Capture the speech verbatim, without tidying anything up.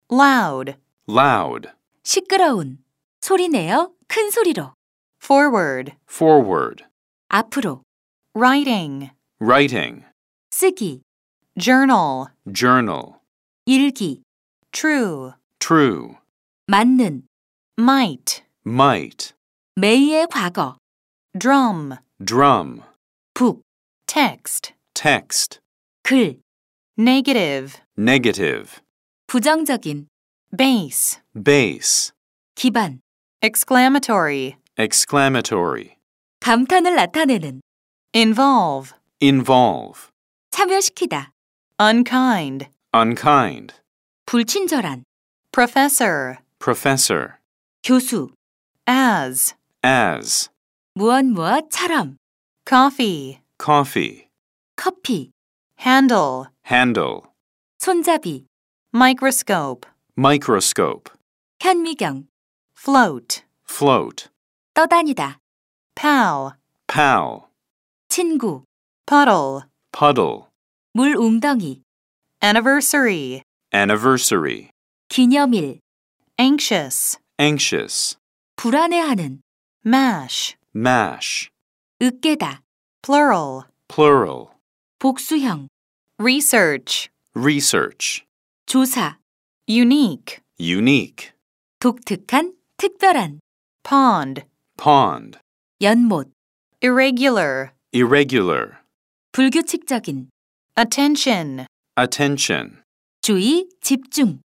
loud, loud, 시끄러운, 소리내어 큰 소리로, forward, forward, 앞으로, writing, writing, 쓰기, journal, journal, 일기, true, true, 맞는, might, might, 매의 과거, drum, drum, 북, text, text, 글, negative, negative, 부정적인, base, base, 기반, exclamatory, exclamatory, 감탄을 나타내는, involve, involve, 참여시키다, unkind, unkind, 불친절한, professor, professor, 교수, as, as, 무엇 무엇처럼, coffee, coffee, 커피, handle, handle, 손잡이, microscope, microscope, 현미경, float, float, 떠다니다, pal, pal, 친구, puddle, puddle, 물 웅덩이, anniversary, anniversary, 기념일, anxious, anxious, 불안해하는, mash, mash, 으깨다, plural, plural, 복수형, research, research, 조사, unique, unique, 독특한, 특별한, pond, pond, 연못, irregular, irregular, 불규칙적인, attention, attention, 주의, 집중.